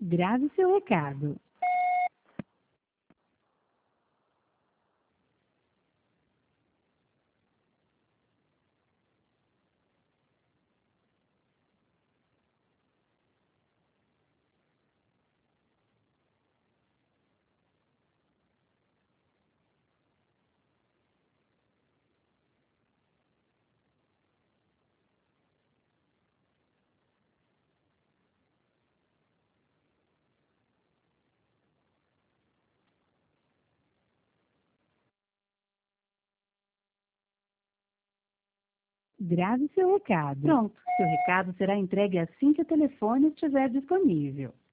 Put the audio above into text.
Grave seu recado. Grave seu recado. Pronto, seu recado será entregue assim que o telefone estiver disponível.